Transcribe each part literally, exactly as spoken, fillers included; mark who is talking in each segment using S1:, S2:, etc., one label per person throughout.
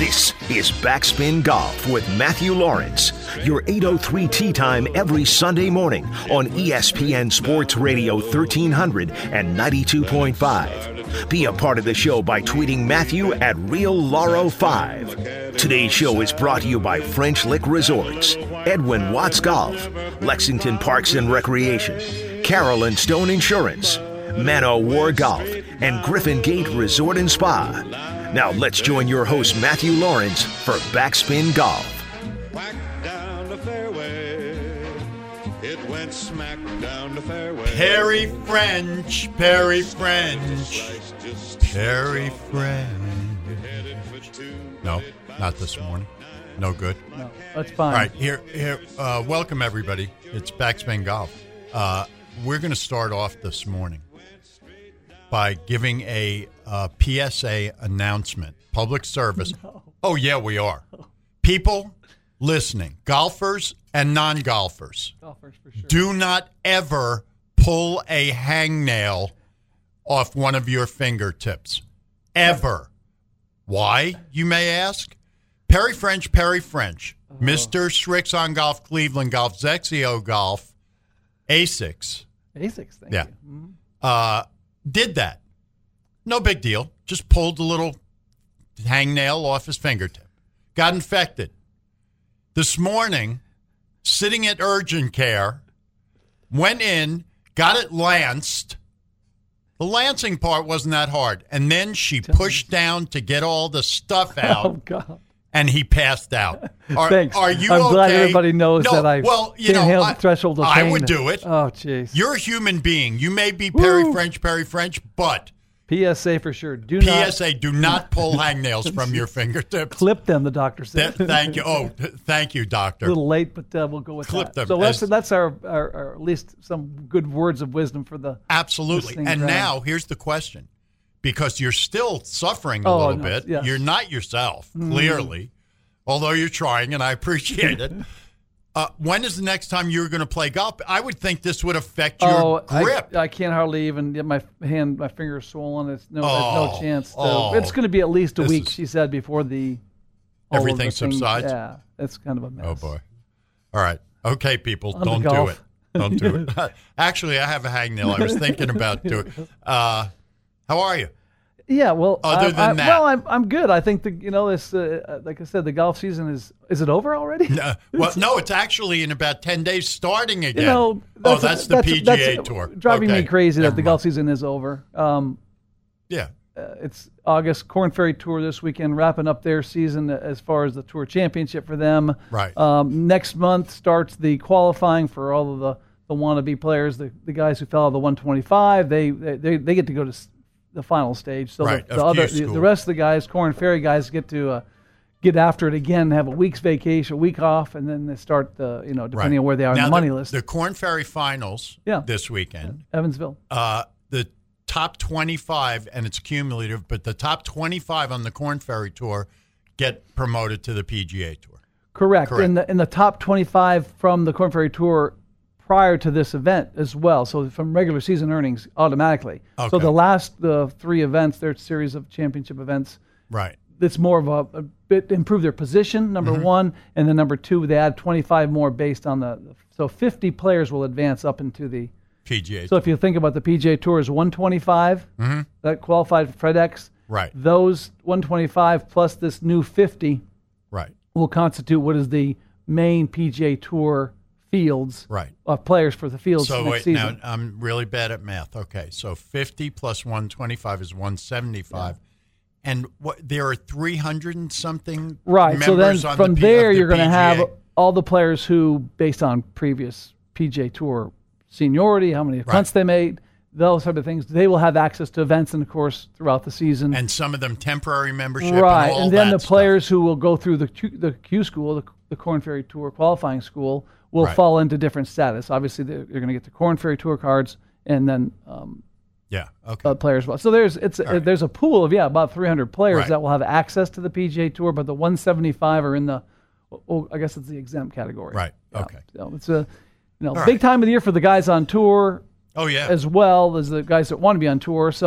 S1: This is Backspin Golf with Matthew Lawrence, your eight oh three tee time every Sunday morning on E S P N Sports Radio thirteen hundred and ninety-two point five. Be a part of the show by tweeting Matthew at Real Lauro five. Today's show is brought to you by French Lick Resorts, Edwin Watts Golf, Lexington Parks and Recreation, Carroll and Stone Insurance, Mano War Golf, and Griffin Gate Resort and Spa. Now let's join your host Matthew Lawrence for Backspin Golf.
S2: Whack down the fairway, it went smack down the fairway.
S3: Perry French, Perry French, Perry French. No, not this morning. No good.
S4: No, that's fine.
S3: All right, here, here. Uh, welcome everybody. It's Backspin Golf. Uh, we're going to start off this morning by giving a uh, P S A announcement, public service.
S4: No.
S3: Oh, yeah, we are. People listening, golfers and non-golfers,
S4: Golfers for sure.
S3: do not ever pull a hangnail off one of your fingertips. Ever. Why, you may ask? Perry French, Perry French,
S4: Oh.
S3: Mister Srixon Golf, Cleveland Golf, Zexio Golf, Asics.
S4: Asics, thank
S3: Yeah.
S4: you. Mhm.
S3: Uh, did that. No big deal. Just pulled a little hangnail off his fingertip. Got infected. This morning, sitting at urgent care, went in, got it lanced. The lancing part wasn't that hard. And then she pushed down to get all the stuff out.
S4: Oh, God.
S3: And he passed out. Are,
S4: Thanks.
S3: Are you
S4: I'm
S3: okay?
S4: glad everybody knows
S3: no,
S4: that I
S3: well, you
S4: can't
S3: know,
S4: handle
S3: I,
S4: the threshold of
S3: I
S4: pain.
S3: would do it.
S4: Oh, jeez.
S3: You're a human being. You may be Perry
S4: Woo.
S3: French, Perry French, but
S4: P S A for sure. Do
S3: P
S4: not
S3: S A, do not pull hangnails from your fingertips.
S4: clip them, the doctor said.
S3: Th- thank you. Oh, th- thank you,
S4: A
S3: doctor.
S4: little late, but uh, we'll go with
S3: Clip
S4: that.
S3: them
S4: So that's,
S3: as-
S4: that's our, our, our, at least some good words of wisdom for the
S3: Absolutely.
S4: listening
S3: And
S4: crowd.
S3: now, here's the question. Because you're still suffering a
S4: Oh,
S3: little
S4: no,
S3: bit.
S4: yes.
S3: You're not yourself, clearly, although you're trying, and I appreciate it. Uh, when is the next time you're going to play golf? I would think this would affect your
S4: Oh,
S3: grip.
S4: I, I can't hardly even get my hand, my fingers swollen. It's no, there's
S3: Oh,
S4: no chance. To,
S3: oh.
S4: it's going to be at least a
S3: This
S4: week,
S3: is-
S4: she said, before the all of
S3: Everything
S4: the things-
S3: subsides?
S4: Yeah, it's kind of a mess.
S3: Oh, boy. All right. Okay, people,
S4: On to
S3: don't do
S4: golf.
S3: it. Don't do it. Actually, I have a hangnail. I was thinking about doing it. Uh, how are you?
S4: Yeah, well,
S3: Other
S4: I,
S3: than
S4: I,
S3: that.
S4: well, I'm I'm good. I think the you know this uh, like I said, the golf season is is it over already?
S3: Uh, well, no, it's actually in about ten days starting again.
S4: You know,
S3: oh, that's the P G A
S4: that's
S3: Tour.
S4: Driving
S3: Okay,
S4: me crazy
S3: never
S4: that the golf
S3: mind.
S4: season is over. Um,
S3: Yeah.
S4: uh, it's August Corn Ferry Tour this weekend, wrapping up their season as far as the Tour Championship for them.
S3: Right.
S4: Um, next month starts the qualifying for all of the, the wannabe players, the, the guys who fell out of the one twenty-five. They they they get to go to s- the final stage. So
S3: Right,
S4: the,
S3: of
S4: the other
S3: Q
S4: the,
S3: School.
S4: the rest of the guys, Corn Ferry guys, get to uh, get after it again, have a week's vacation, a week off, and then they start the you know depending
S3: Right.
S4: on where they are
S3: now
S4: on the money
S3: the,
S4: list.
S3: The Corn Ferry Finals
S4: Yeah.
S3: this weekend.
S4: Evansville.
S3: Uh, the top twenty-five, and it's cumulative, but the top twenty-five on the Corn Ferry Tour get promoted to the P G A Tour.
S4: Correct.
S3: Correct.
S4: In the in the top twenty-five from the Corn Ferry Tour prior to this event as well. So from regular season earnings automatically. So
S3: Okay.
S4: the last the three events, their series of championship events,
S3: Right.
S4: it's more of a, a bit to improve their position, number
S3: Mm-hmm.
S4: one, and then number two, they add twenty-five more based on the so fifty players will advance up into the.
S3: P G A
S4: So if you think about the P G A Tour is one twenty-five that qualified for FedEx,
S3: Mm-hmm. Right.
S4: those one twenty-five plus this new fifty
S3: Right.
S4: will constitute what is the main P G A Tour fields
S3: Right.
S4: of players for the fields
S3: So
S4: next
S3: wait,
S4: season.
S3: now I'm really bad at math. Okay, so fifty plus one twenty-five is one seventy-five, and what there are three hundred and something
S4: Right. So then
S3: members on
S4: from
S3: the P-
S4: there,
S3: of the
S4: you're going to
S3: P G A.
S4: have all the players who, based on previous P G A Tour seniority, how many punts they made, those type of things, they will have access to events and, of course, throughout the season.
S3: and some of them temporary membership,
S4: right.
S3: and, all
S4: And then
S3: that
S4: the
S3: stuff.
S4: players who will go through the Q, the Q school, the, the Corn Ferry Tour qualifying school, will
S3: Right.
S4: fall into different status. Obviously, they're, they're going to get the Corn Ferry Tour cards, and then um,
S3: Yeah. Okay.
S4: uh, players. Well, so there's it's
S3: right.
S4: there's a pool of yeah about three hundred players
S3: Right.
S4: that will have access to the P G A Tour, but the one seventy-five are in the, oh, I guess it's the exempt category.
S3: Right.
S4: Yeah.
S3: Okay.
S4: So it's a you know
S3: All
S4: big
S3: right.
S4: time of the year for the guys on tour
S3: oh yeah.
S4: as well as the guys that want to be on tour. So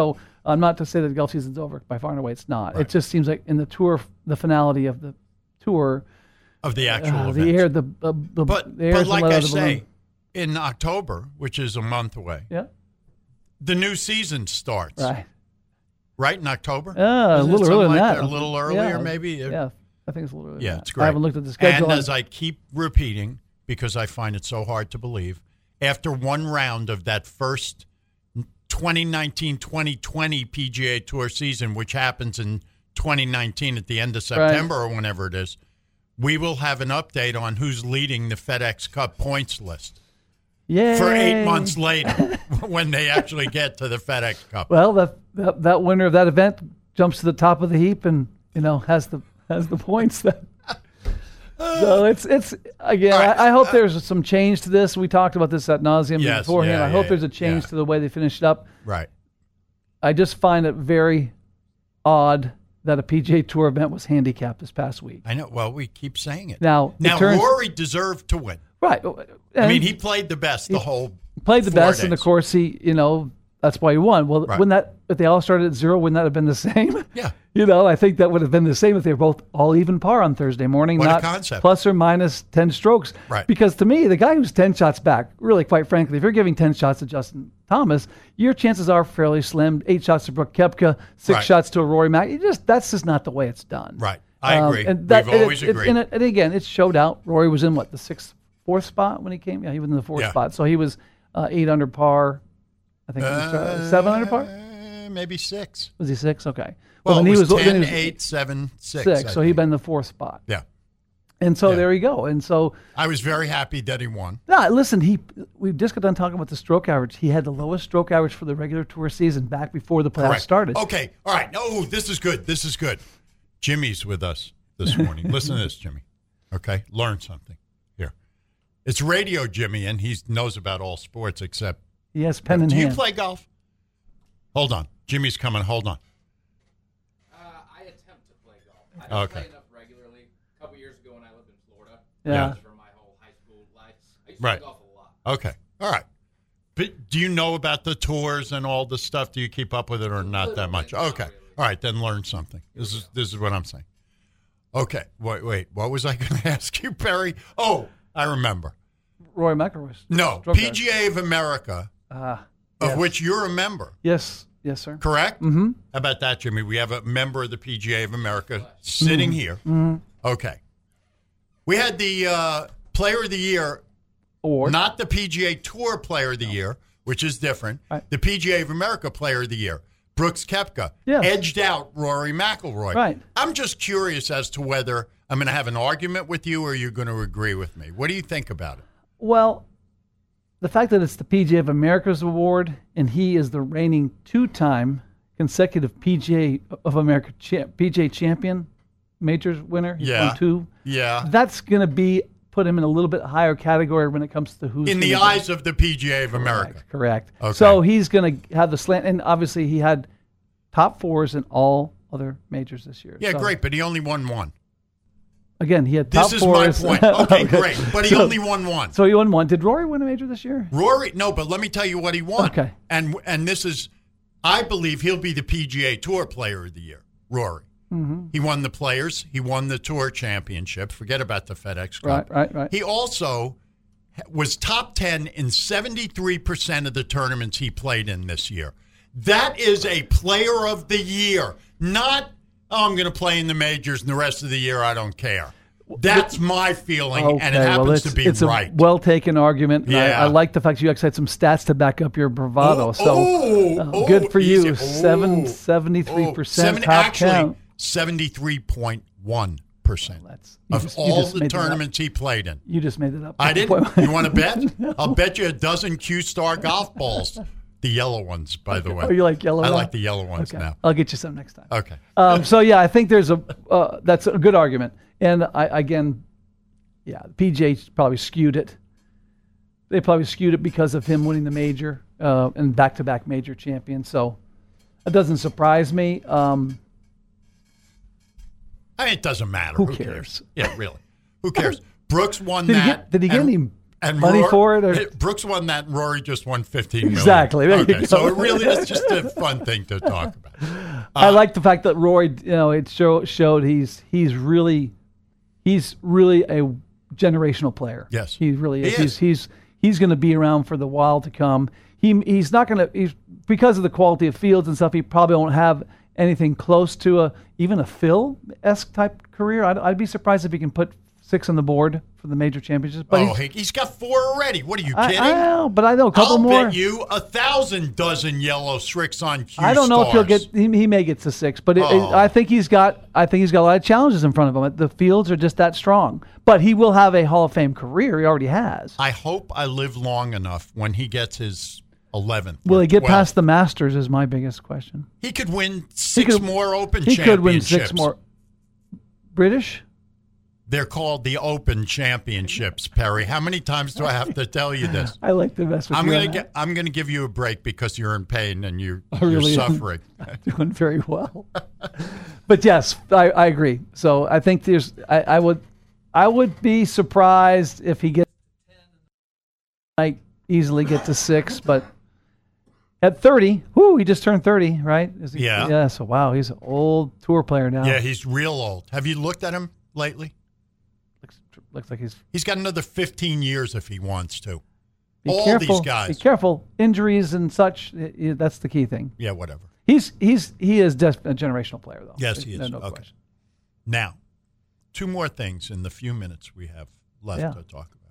S4: I'm not to say that the golf season's over. By far and away, it's not.
S3: Right.
S4: It just seems like in the tour, the finality of the tour,
S3: of the actual
S4: uh,
S3: events.
S4: the air, the, uh, the
S3: But,
S4: the air's
S3: but like
S4: let out
S3: I
S4: of the
S3: say,
S4: balloon.
S3: in October, which is a month away,
S4: Yeah.
S3: the new season starts.
S4: Right.
S3: Right in October?
S4: Yeah, a
S3: Isn't it
S4: little
S3: something
S4: earlier than
S3: like
S4: that.
S3: A little earlier,
S4: yeah,
S3: maybe?
S4: Yeah, I think it's a little earlier.
S3: Yeah,
S4: than
S3: it's
S4: that.
S3: great.
S4: I haven't looked at the schedule.
S3: And as I keep repeating, because I find it so hard to believe, after one round of that first twenty nineteen twenty twenty P G A Tour season, which happens in twenty nineteen at the end of September or whenever it is, we will have an update on who's leading the FedEx Cup points list
S4: Yay.
S3: for eight months later when they actually get to the FedEx Cup.
S4: Well, that, that that winner of that event jumps to the top of the heap and you know has the has the points that. So it's it's again.
S3: Right.
S4: I, I hope there's some change to this. We talked about this at nauseum
S3: Yes,
S4: beforehand.
S3: yeah,
S4: I hope
S3: yeah,
S4: there's a change
S3: yeah.
S4: to the way they finished up.
S3: Right.
S4: I just find it very odd that a P G A Tour event was handicapped this past week.
S3: I know. Well, we keep saying it.
S4: Now,
S3: now
S4: it turns,
S3: Rory deserved to win.
S4: right.
S3: I mean, he played the best the
S4: he
S3: whole
S4: played the
S3: four
S4: best,
S3: days.
S4: and of course he, you know, that's why he won. Well,
S3: Right.
S4: when that if they all started at zero, wouldn't that have been the same?
S3: Yeah.
S4: You know, I think that would have been the same if they were both all even par on Thursday morning,
S3: What a
S4: not
S3: concept.
S4: plus or minus ten strokes.
S3: Right.
S4: Because to me, the guy who's ten shots back, really, quite frankly, if you're giving ten shots to Justin Thomas, your chances are fairly slim. Eight shots to Brooke Koepka, six
S3: Right.
S4: shots to a Rory Mac. You just that's just not the way it's done.
S3: Right. I
S4: Um,
S3: agree.
S4: and that,
S3: We've
S4: and
S3: always
S4: it, it-
S3: agreed.
S4: And, it, and again, it showed out. Rory was in what the sixth, fourth spot when he came. Yeah, he was in the fourth
S3: Yeah.
S4: spot. So he was uh, eight under par. I think he was uh, seven under par.
S3: Uh, maybe six.
S4: Was he six? Okay.
S3: Well,
S4: then
S3: it
S4: he
S3: was,
S4: was
S3: ten,
S4: then he was
S3: eight, seven, six.
S4: six.
S3: I
S4: So he'd
S3: think.
S4: been in the fourth spot.
S3: Yeah.
S4: And so
S3: Yeah.
S4: there you go. And so,
S3: I was very happy that he won.
S4: nah, listen, he we just got done talking about the stroke average. He had the lowest stroke average for the regular tour season back before the playoffs
S3: Correct.
S4: started.
S3: Okay. All right. Oh, this is good. This is good. Jimmy's with us this morning. Listen to this, Jimmy. Okay. Learn something here. It's radio Jimmy, and he knows about all sports except.
S4: He has pen in
S3: Do you
S4: hand.
S3: play golf? Hold on. Jimmy's coming. Hold on.
S5: Uh, I attempt to play golf. I don't
S3: Okay.
S5: play enough regularly. A couple years ago when I lived in Florida,
S4: Yeah.
S5: that was for my whole high school life. I used to
S3: Right.
S5: play golf a lot.
S3: Okay. All right. But do you know about the tours and all the stuff? Do you keep up with it or not that much?
S5: Not
S3: Okay.
S5: really.
S3: All right. Then learn something. This is this is what I'm saying. Okay. Wait. Wait. What was I going to ask you, Perry? Oh, I remember.
S4: Rory McIlroy.
S3: No.
S4: Stroke
S3: P G A of America,
S4: Ah,
S3: of
S4: yes.
S3: which you're a member,
S4: Yes. Yes, sir.
S3: correct? Mm-hmm. How about that, Jimmy? We have a member of the P G A of America sitting
S4: Mm-hmm.
S3: here. Okay. We had the uh, Player of the Year.
S4: Award.
S3: Not the P G A Tour Player of the Year, which is different.
S4: Right.
S3: The P G A of America Player of the Year, Brooks Koepka,
S4: Yes.
S3: edged out Rory McIlroy.
S4: Right.
S3: I'm just curious as to whether I'm going to have an argument with you or you're going to agree with me. What do you think about it?
S4: Well, the fact that it's the P G A of America's award and he is the reigning two-time consecutive P G A of America cha- P G A champion, majors winner, he's
S3: Yeah.
S4: won two.
S3: Yeah.
S4: That's going to be put him in a little bit higher category when it comes to who's
S3: In the
S4: gonna be-
S3: eyes of the P G A of America.
S4: Correct.
S3: Okay.
S4: So he's going to have the slant, and obviously he had top fours in all other majors this year.
S3: Yeah,
S4: So,
S3: great, but he only won one.
S4: Again, he had
S3: This
S4: top
S3: is
S4: fours.
S3: my point. Okay, great, but he
S4: So-
S3: only won one.
S4: So he won one. Did Rory win a major this year?
S3: Rory, no, but let me tell you what he won.
S4: Okay.
S3: And and this is, I believe he'll be the P G A Tour Player of the Year, Rory. Mm-hmm. He won the Players. He won the Tour Championship. Forget about the FedEx Cup.
S4: Right, right, right.
S3: He also was top ten in seventy-three percent of the tournaments he played in this year. That is a Player of the Year, not, oh, I'm going to play in the majors and the rest of the year I don't care. That's my feeling,
S4: Okay,
S3: and it
S4: well,
S3: happens
S4: it's,
S3: to be
S4: it's
S3: right.
S4: a well-taken argument. and I,
S3: Yeah.
S4: I like the fact you actually had some stats to back up your bravado.
S3: Oh,
S4: so
S3: oh,
S4: uh,
S3: oh,
S4: good for you.
S3: easy.
S4: Seven,
S3: Oh,
S4: seventy-three
S3: oh,
S4: percent
S3: seven-
S4: top
S3: actually,
S4: count.
S3: seventy-three point one percent
S4: That's- you
S3: of
S4: just- you
S3: all
S4: just
S3: the
S4: made that up.
S3: tournaments he played in.
S4: You just made it up.
S3: I didn't. You want to bet? I'll bet you a dozen Q-Star golf balls. The yellow ones, by the way.
S4: Oh, you like yellow
S3: I
S4: ones?
S3: like the yellow ones
S4: Okay.
S3: now.
S4: I'll get you some next time.
S3: Okay.
S4: Um, so yeah, I think there's a uh, that's a good argument, and I again, yeah, the P G A probably skewed it. They probably skewed it because of him winning the major uh, and back-to-back major champion. So it doesn't surprise me. Um,
S3: I mean, it doesn't matter.
S4: Who
S3: Who,
S4: cares?
S3: Yeah, really. Who cares? Brooks won
S4: did he
S3: that.
S4: get? Did he get
S3: and,
S4: any
S3: And
S4: money
S3: Rory-
S4: for it? Or?
S3: Brooks won that, and Rory just won fifteen million.
S4: Exactly. There you
S3: Okay,
S4: go.
S3: so it really is just a fun thing to talk about. Uh,
S4: I like the fact that Rory, you know, it show, showed he's he's really he's really a generational player.
S3: Yes.
S4: he really is.
S3: He
S4: He's
S3: is.
S4: he's he's going to be around for the while to come. He he's not going to he's because of the quality of fields and stuff. He probably won't have anything close to a even a Phil-esque type career. I'd, I'd be surprised if he can put six on the board for the major championships. But
S3: oh,
S4: he's,
S3: he, he's got four already. What are you
S4: I,
S3: kidding?
S4: I know, but I know a couple
S3: I'll
S4: more.
S3: bet you a thousand dozen yellow Srixon Q
S4: I don't know if he'll
S3: stars.
S4: get. He, he may get to six, but it, it,
S3: Oh.
S4: I think he's got. I think he's got a lot of challenges in front of him. The fields are just that strong. But he will have a Hall of Fame career. He already has.
S3: I hope I live long enough when he gets his eleventh.
S4: Will
S3: or
S4: he get
S3: twelfth.
S4: past the Masters? Is my biggest question.
S3: He could win six
S4: could-
S3: more Open
S4: He
S3: championships.
S4: could win six more. British.
S3: They're called the Open Championships, Perry. How many times do I have to tell you this?
S4: I like to mess with
S3: I'm
S4: you.
S3: gonna
S4: on
S3: get. I'm gonna give you a break because you're in pain and you,
S4: I
S3: you're
S4: really am.
S3: suffering.
S4: that. Doing very well. But yes, I, I agree. So I think there's. I, I would. I would be surprised if he gets ten. Might easily get to six, but at thirty, whoo, he just turned thirty, right? Is he,
S3: Yeah.
S4: Yeah. So wow, he's an old tour player now.
S3: Yeah, he's real old. Have you looked at him lately?
S4: Looks, looks like he's.
S3: He's got another fifteen years if he wants to.
S4: Be
S3: All
S4: careful.
S3: these guys.
S4: Be careful. Injuries and such. i- i- That's the key thing.
S3: Yeah, whatever.
S4: He's he's he is des- a generational player though.
S3: Yes, he
S4: No,
S3: is.
S4: no
S3: Okay.
S4: question.
S3: Now, two more things in the few minutes we have left
S4: Yeah.
S3: to talk about.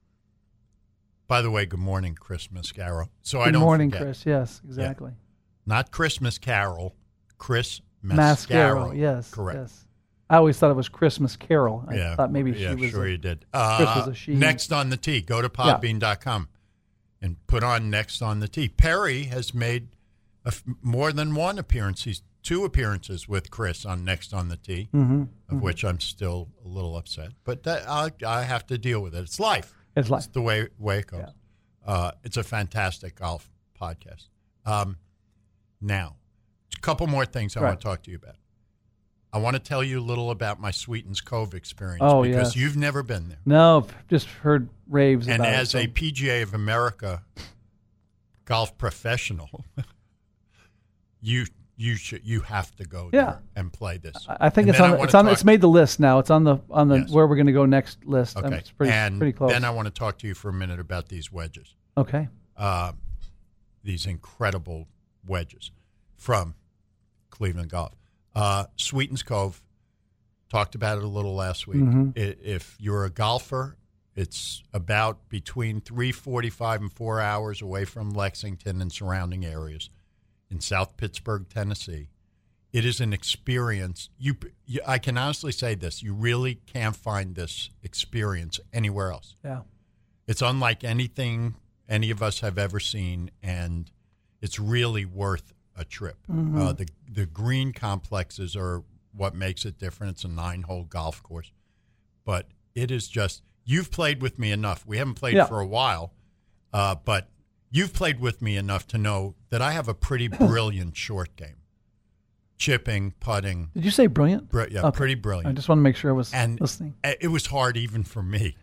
S3: By the way, good morning, Chris Mascaro. So I
S4: Good
S3: don't
S4: morning,
S3: forget.
S4: Chris. Yes, exactly.
S3: Not Christmas Carol, Chris Mascaro.
S4: Mascaro. Yes.
S3: Correct.
S4: Yes. I always thought it was Christmas Carol. I
S3: Yeah,
S4: thought maybe
S3: yeah,
S4: she was.
S3: sure
S4: a-
S3: you did.
S4: Chris
S3: Uh,
S4: was a she.
S3: Next on the Tee, go to podbean dot com and put on Next on the Tee. Perry has made a f- more than one appearance. He's two appearances with Chris on Next on the Tee,
S4: Mm-hmm,
S3: of
S4: mm-hmm.
S3: which I'm still a little upset. But that, I, I have to deal with it. It's life.
S4: It's life.
S3: It's the way, way it goes.
S4: Yeah.
S3: Uh, it's a fantastic golf podcast. Um, now, a couple more things I
S4: Right.
S3: want to talk to you about. I want to tell you a little about my Sweetens Cove experience
S4: Oh,
S3: because
S4: yes.
S3: you've never been there.
S4: No, I've just heard raves
S3: And
S4: about
S3: as
S4: it.
S3: a
S4: so-
S3: P G A of America golf professional, you you should you have to go
S4: Yeah.
S3: there and play this.
S4: I I think
S3: And
S4: it's
S3: then
S4: on.
S3: I
S4: The,
S3: wanna
S4: it's on.
S3: talk-
S4: It's made the list now. It's on the on the
S3: Yes.
S4: where we're going to go next list. Um,
S3: Okay,
S4: It's pretty
S3: and
S4: pretty close.
S3: then I want to talk to you for a minute about these wedges.
S4: okay.
S3: uh, these incredible wedges from Cleveland Golf. Uh, Sweetens Cove, talked about it a little last week.
S4: Mhm.
S3: I, if you're a golfer, it's about between three forty-five and four hours away from Lexington and surrounding areas in South Pittsburgh, Tennessee. It is an experience. You, you, I can honestly say this. You really can't find this experience anywhere else.
S4: Yeah.
S3: It's unlike anything any of us have ever seen, and it's really worth a trip.
S4: Mm-hmm.
S3: Uh, the the green complexes are what makes it different. It's a nine-hole golf course, but it is just you've played with me enough. We haven't played
S4: Yeah.
S3: for a while, uh, but you've played with me enough to know that I have a pretty brilliant short game, chipping, putting.
S4: Did you say brilliant?
S3: Br- yeah,
S4: Okay.
S3: pretty
S4: I
S3: brilliant.
S4: just want to make sure I was
S3: And
S4: listening.
S3: it was hard even for me.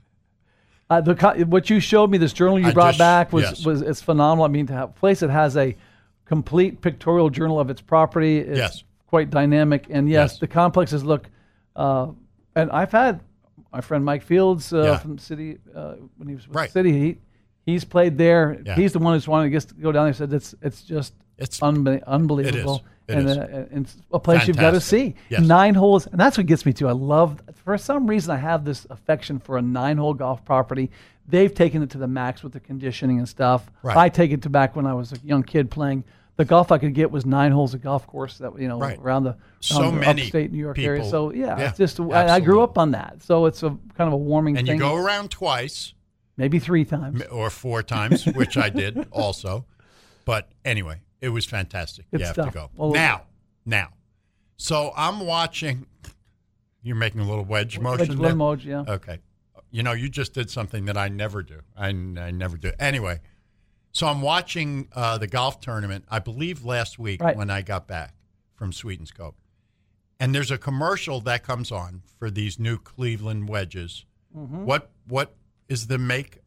S4: Uh, the co- what you showed me, this journal you
S3: I
S4: brought
S3: just-
S4: back was,
S3: yes.
S4: was it's phenomenal. I mean, to have a place that has a complete pictorial journal of its property is
S3: Yes.
S4: quite dynamic. And yes,
S3: Yes.
S4: the complexes look. Uh, and I've had my friend Mike Fields uh,
S3: Yeah.
S4: from City uh, when he was with
S3: Right.
S4: City. He he's played there.
S3: Yeah.
S4: He's the one who's wanted to get to go down there. He said it's it's just
S3: It's
S4: unbe- unbelievable.
S3: It
S4: and,
S3: is.
S4: Uh, and it's a place you've got to
S3: Fantastic.
S4: see.
S3: Yes.
S4: Nine holes, and that's what gets me too. I love, for some reason, I have this affection for a nine-hole golf property. They've taken it to the max with the conditioning and stuff.
S3: Right.
S4: I take it to back when I was a young kid playing. The golf I could get was nine holes of golf course that you know
S3: Right.
S4: around the,
S3: So
S4: around the
S3: many
S4: upstate New York area.
S3: people-
S4: So yeah,
S3: yeah,
S4: it's just I, I grew
S3: absolutely.
S4: up on that. So it's a kind of a warming
S3: And
S4: thing.
S3: you go around twice.
S4: Maybe three times.
S3: or four times, which I did also. But anyway, it was fantastic.
S4: Good
S3: you have
S4: stuff.
S3: to go.
S4: Well,
S3: now, now. So I'm watching. You're making a little wedge motion
S4: Wedge
S3: there?
S4: emoji, yeah.
S3: Okay. You know, you just did something that I never do. I, I never do. Anyway, so I'm watching uh, the golf tournament, I believe last week
S4: Right.
S3: when I got back from Sweetens Cove. And there's a commercial that comes on for these new Cleveland wedges.
S4: Mm-hmm.
S3: What What is the make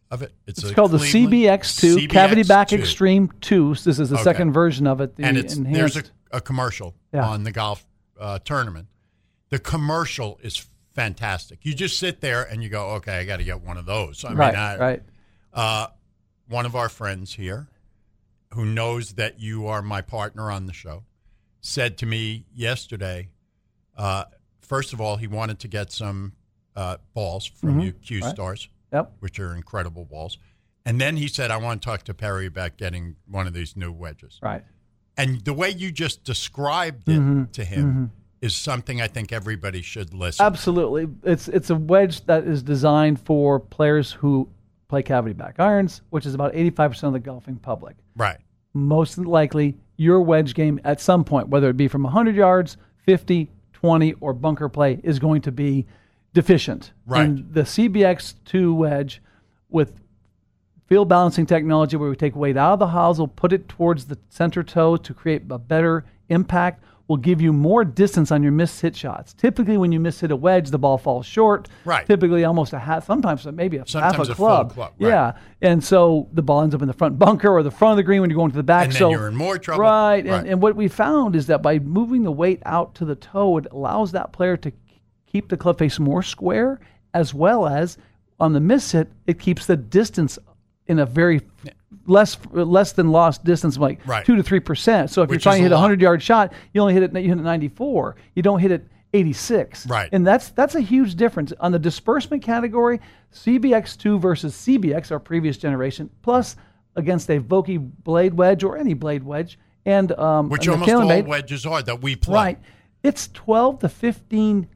S3: of it. It's,
S4: It's
S3: a
S4: called the
S3: Cleveland
S4: C B X two,
S3: C B X
S4: Cavity Back
S3: two.
S4: Extreme two. This is the
S3: Okay.
S4: second version of it. The
S3: And it's
S4: enhanced.
S3: there's a, a commercial
S4: Yeah.
S3: on the golf uh, tournament. The commercial is fantastic. You just sit there and you go, okay, I got to get one of those. I
S4: right,
S3: mean, I,
S4: right.
S3: Uh, one of our friends here, who knows that you are my partner on the show, said to me yesterday. Uh, first of all, he wanted to get some uh, balls from
S4: Mm-hmm.
S3: you, Q
S4: Right.
S3: Stars,
S4: Yep.
S3: which are incredible balls. And then he said, I want to talk to Perry about getting one of these new wedges.
S4: Right.
S3: And the way you just described it
S4: Mm-hmm.
S3: to him is something I think everybody should listen.
S4: Absolutely. It's it's a wedge that is designed for players who play cavity back irons, which is about eighty-five percent of the golfing public.
S3: Right.
S4: Most likely, your wedge game at some point, whether it be from one hundred yards, fifty, twenty, or bunker play, is going to be deficient.
S3: Right.
S4: And the C B X two wedge with field balancing technology, where we take weight out of the hosel, put it towards the center toe to create a better impact, will give you more distance on your missed hit shots. Typically, when you miss hit a wedge, the ball falls short.
S3: Right.
S4: Typically, almost a half, sometimes maybe a
S3: Sometimes
S4: half
S3: a
S4: a
S3: full
S4: club.
S3: club, right.
S4: Yeah, and so the ball ends up in the front bunker or the front of the green when you're going to the back.
S3: And then
S4: so
S3: you're in more trouble.
S4: Right.
S3: Right.
S4: And, and what we found is that by moving the weight out to the toe, it allows that player to keep the club face more square, as well as on the miss hit, it keeps the distance in a very less less than lost distance, like
S3: Right.
S4: two to three percent. So if
S3: Which
S4: you're trying
S3: is
S4: to hit
S3: a
S4: a
S3: lot.
S4: hundred yard shot, you only hit it you hit it ninety-four. You don't hit it eighty-six.
S3: Right.
S4: And that's that's a huge difference on the disbursement category. C B X two versus C B X, our previous generation, plus against a Vokey blade wedge or any blade wedge, and um,
S3: Which
S4: and
S3: almost all
S4: TaylorMade-
S3: wedges are that we play.
S4: Right. It's twelve to fifteen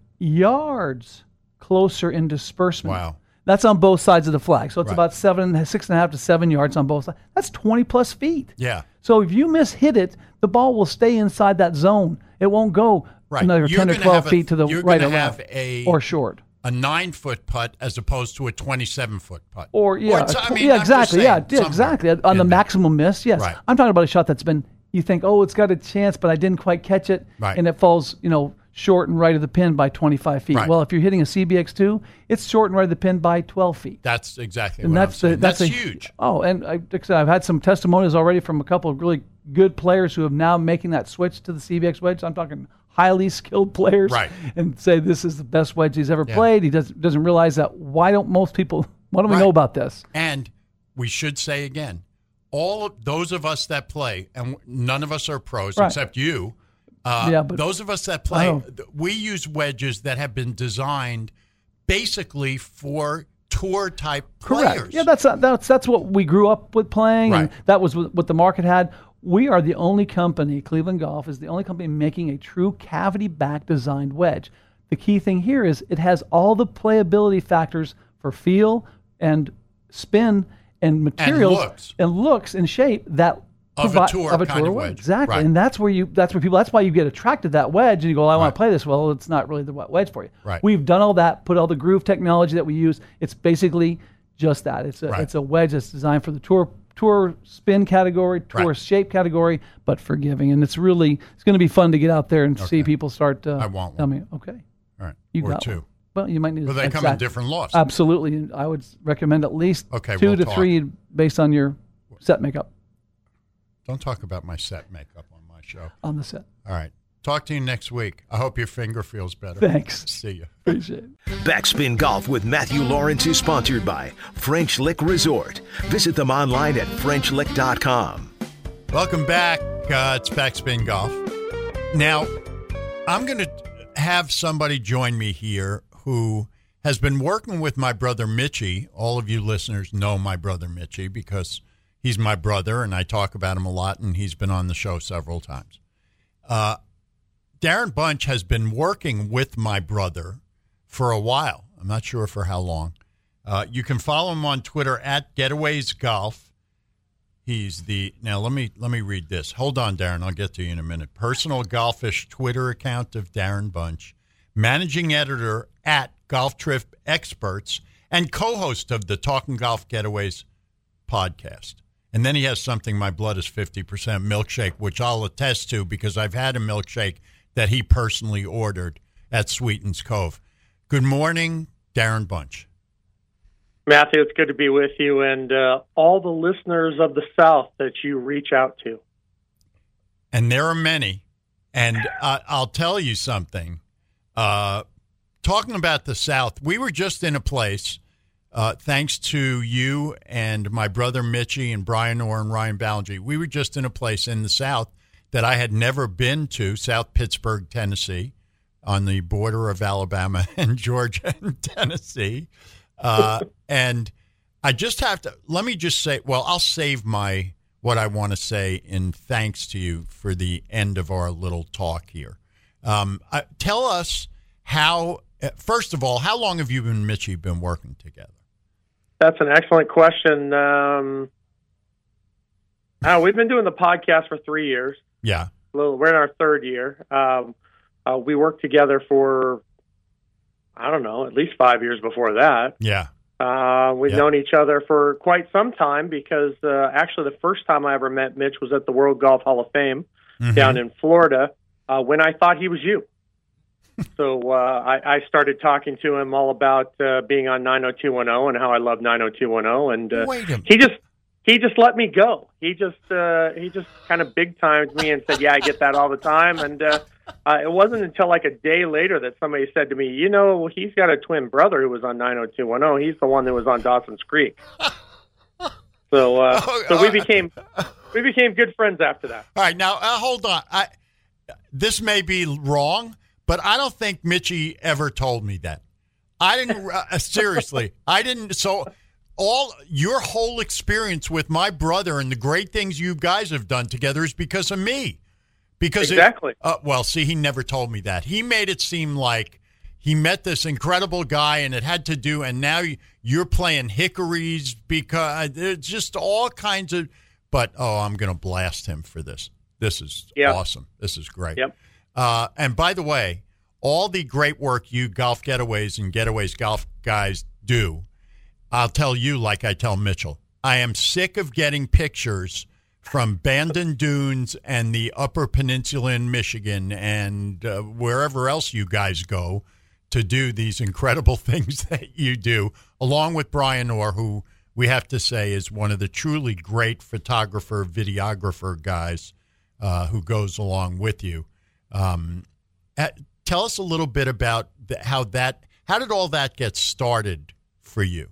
S4: yards closer in disbursement.
S3: Wow.
S4: That's on both sides of the flag. So it's
S3: Right.
S4: about seven, six and a half to seven yards on both sides. That's twenty plus feet.
S3: Yeah.
S4: So if you miss hit it, the ball will stay inside that zone. It won't go
S3: Right.
S4: another
S3: You're
S4: ten or
S3: gonna
S4: twelve
S3: have a-
S4: feet to the
S3: you're
S4: right or
S3: gonna have
S4: left,
S3: a-
S4: or short.
S3: A nine-foot putt as opposed to a twenty-seven-foot putt.
S4: Or yeah,
S3: it's-
S4: a
S3: I
S4: tw-
S3: mean,
S4: yeah,
S3: I'm just
S4: exactly,
S3: saying,
S4: yeah, yeah,
S3: somewhere
S4: exactly. On
S3: in
S4: the
S3: there.
S4: maximum miss, yes.
S3: Right.
S4: I'm talking about a shot that's been. You think, oh, it's got a chance, but I didn't quite catch it,
S3: Right.
S4: and it falls, you know, short and right of the pin by twenty-five feet.
S3: Right.
S4: Well, if you're hitting a C B X two, it's short and right of the pin by twelve feet.
S3: That's exactly
S4: And
S3: what
S4: that's
S3: I'm saying.
S4: the, that's,
S3: that's
S4: a,
S3: huge.
S4: Oh, and I, like I said, I've had some testimonials already from a couple of really good players who have now making that switch to the C B X wedge. I'm talking highly skilled players,
S3: Right.
S4: and say this is the best wedge he's ever
S3: Yeah.
S4: played. He doesn't doesn't realize that. Why don't most people? Why don't we
S3: Right.
S4: know about this?
S3: And we should say again, all of those of us that play, and none of us are pros
S4: Right.
S3: except you. Uh,
S4: Yeah, but-
S3: those of us that play,
S4: Oh.
S3: th- we use wedges that have been designed basically for tour type
S4: Correct.
S3: players.
S4: Yeah, that's that's that's what we grew up with playing, and
S3: Right.
S4: that was what what the market had. We are the only company, Cleveland Golf is the only company making a true cavity back designed wedge. The key thing here is it has all the playability factors for feel and spin and materials
S3: looks.
S4: and looks and shape that
S3: Of a
S4: provi-
S3: tour
S4: of a
S3: kind
S4: tour
S3: of
S4: wedge.
S3: wedge.
S4: Exactly,
S3: Right.
S4: and that's where you that's where people that's why you get attracted to that wedge and you go, well, I want
S3: Right.
S4: to play this. Well, it's not really the right wedge for you.
S3: Right.
S4: We've done all that, put all the groove technology that we use. It's basically just that. It's a
S3: Right.
S4: it's a wedge that's designed for the tour tour spin category, tour
S3: Right.
S4: shape category, but forgiving. And it's really it's going to be fun to get out there and see people start. Uh,
S3: I want
S4: tell
S3: one.
S4: me, okay,
S3: All right.
S4: you
S3: or
S4: got
S3: two.
S4: one. Well, you might need.
S3: Well,
S4: a-
S3: they come in
S4: exact-
S3: different lofts.
S4: Absolutely, and I would recommend at least
S3: Okay,
S4: 2
S3: we'll
S4: to
S3: talk.
S4: three based on your set makeup
S3: Don't talk about my set makeup on my show.
S4: on the set.
S3: All right. Talk to you next week. I hope your finger feels better.
S4: Thanks.
S3: See you.
S4: Appreciate it.
S1: Backspin Golf with Matthew Lawrence is sponsored by French Lick Resort. Visit them online at french lick dot com.
S3: Welcome back. Uh, it's Backspin Golf. Now, I'm going to have somebody join me here who has been working with my brother Mitchie. All of you listeners know my brother Mitchie because he's my brother, and I talk about him a lot, and he's been on the show several times. Uh, Darren Bunch has been working with my brother for a while. I'm not sure for how long. Uh, you can follow him on Twitter at Getaways Golf. He's the now. Let me let me read this. Hold on, Darren. I'll get to you in a minute. Personal golfish Twitter account of Darren Bunch, managing editor at Golf Trip Experts, and co-host of the Talking Golf Getaways podcast. And then he has something. My blood is fifty percent milkshake, which I'll attest to because I've had a milkshake that he personally ordered at Sweetens Cove. Good morning, Darren Bunch.
S6: Matthew, it's good to be with you and uh, all the listeners of the South that you reach out to.
S3: And there are many. And uh, I'll tell you something. Uh, talking about the South, we were just in a place, uh, thanks to you and my brother Mitchie and Brian Orr and Ryan Ballinger, we were just in a place in the South that I had never been to, South Pittsburgh, Tennessee, on the border of Alabama and Georgia and Tennessee. Uh, and I just have to, let me just say, well, I'll save my, what I want to say in thanks to you for the end of our little talk here. Um, uh, tell us how, uh, first of all, how long have you and Mitchie been working together?
S6: That's an excellent question. Um, uh, we've been doing the podcast for three years.
S3: Yeah.
S6: We're in our third year. Um, uh, we worked together for, I don't know, at least five years before that.
S3: Yeah.
S6: Uh, we've
S3: Yep.
S6: known each other for quite some time because uh, actually the first time I ever met Mitch was at the World Golf Hall of Fame
S3: Mhm.
S6: down in Florida uh, when I thought he was you. So uh, I, I started talking to him all about uh, being on nine oh two one oh and how I love nine oh two one oh, and uh,
S3: Wait a minute.
S6: he just he just let me go. He just uh, he just kind of big timed me and said, "Yeah, I get that all the time." And uh, uh, it wasn't until like a day later that somebody said to me, "You know, he's got a twin brother who was on nine oh two one oh. He's the one that was on Dawson's Creek." So uh,
S3: Oh,
S6: so we
S3: uh,
S6: became we became good friends after that.
S3: All right, now uh, hold on. I this may be wrong, but I don't think Mitchie ever told me that. I didn't uh, seriously. I didn't. So all your whole experience with my brother and the great things you guys have done together is because of me. Because
S6: Exactly.
S3: It, uh, well, see, he never told me that. He made it seem like he met this incredible guy, and it had to do. And now you're playing hickories because it's just all kinds of. But oh, I'm going to blast him for this. This is
S6: Yep.
S3: awesome. This is great.
S6: Yep.
S3: Uh, and by the way, all the great work you Golf Getaways and Getaways golf guys do, I'll tell you like I tell Mitchell. I am sick of getting pictures from Bandon Dunes and the Upper Peninsula in Michigan and uh, wherever else you guys go to do these incredible things that you do, along with Brian Orr, who we have to say is one of the truly great photographer, videographer guys uh, who goes along with you. Um, at, tell us a little bit about the, how that, how did all that get started for you?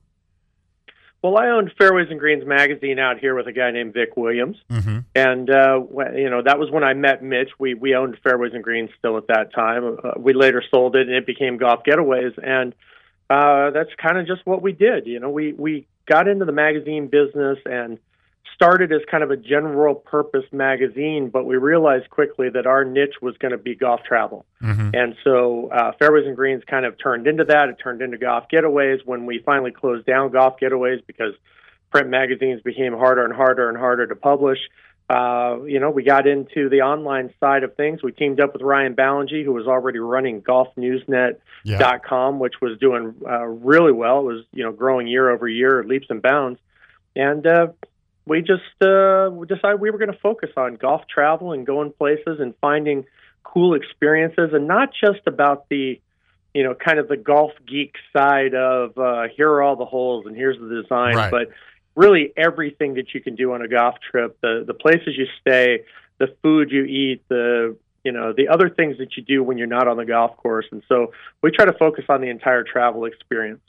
S6: Well, I owned Fairways and Greens magazine out here with a guy named Vic Williams,
S3: Mm-hmm.
S6: and uh, when, you know that was when I met Mitch. We we owned Fairways and Greens still at that time. Uh, we later sold it, and it became Golf Getaways, and uh, that's kind of just what we did. You know, we we got into the magazine business and started as kind of a general purpose magazine, but we realized quickly that our niche was going to be golf travel.
S3: Mm-hmm.
S6: And so uh, Fairways and Greens kind of turned into that. It turned into Golf Getaways when we finally closed down Golf Getaways because print magazines became harder and harder and harder to publish. Uh, you know, we got into the online side of things. We teamed up with Ryan Ballinger, who was already running golf newsnet dot com,
S3: Yeah.
S6: which was doing uh, really well. It was, you know, growing year over year, leaps and bounds. And uh, we just uh, decided we were going to focus on golf travel and going places and finding cool experiences, and not just about the, you know, kind of the golf geek side of uh, here are all the holes and here's the design,
S3: Right.
S6: but really everything that you can do on a golf trip, the the places you stay, the food you eat, the you know the other things that you do when you're not on the golf course. And so we try to focus on the entire travel experience.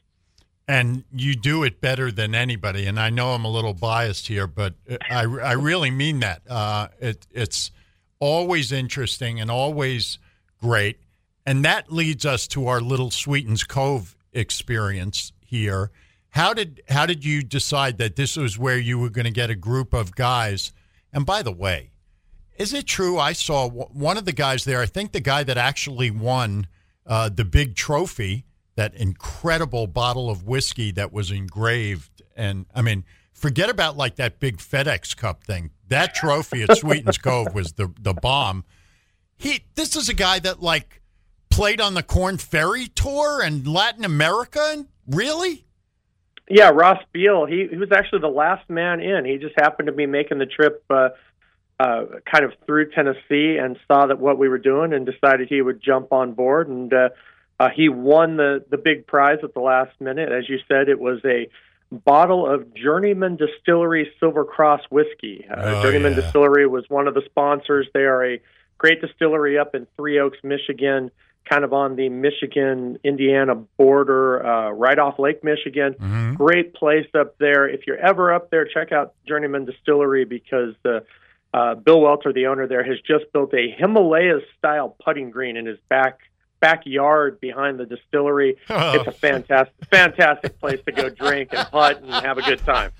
S3: And you do it better than anybody. And I know I'm a little biased here, but I, I really mean that. Uh, it, it's always interesting and always great. And that leads us to our little Sweetens Cove experience here. How did how did you decide that this was where you were going to get a group of guys? And by the way, is it true I saw w- one of the guys there, I think the guy that actually won uh, the big trophy, that incredible bottle of whiskey that was engraved. And, I mean, forget about, like, that big FedEx Cup thing. That trophy at Sweetens Cove was the, the bomb. He This is a guy that, like, played on the Corn Ferry Tour and Latin America. And really?
S6: Yeah, Ross Beal, he, he was actually the last man in. He just happened to be making the trip uh, uh, kind of through Tennessee and saw that what we were doing and decided he would jump on board. And uh, uh, he won the, the big prize at the last minute. As you said, it was a bottle of Journeyman Distillery Silver Cross whiskey. Uh,
S3: Oh,
S6: Journeyman
S3: yeah.
S6: Distillery was one of the sponsors. They are a great distillery up in Three Oaks, Michigan, kind of on the Michigan-Indiana border, uh, right off Lake Michigan.
S3: Mm-hmm.
S6: Great place up there. If you're ever up there, check out Journeyman Distillery because uh, uh, Bill Welter, the owner there, has just built a Himalayas-style putting green in his back backyard behind the distillery.
S3: Oh.
S6: It's a fantastic, fantastic place to go drink and putt and have a good time.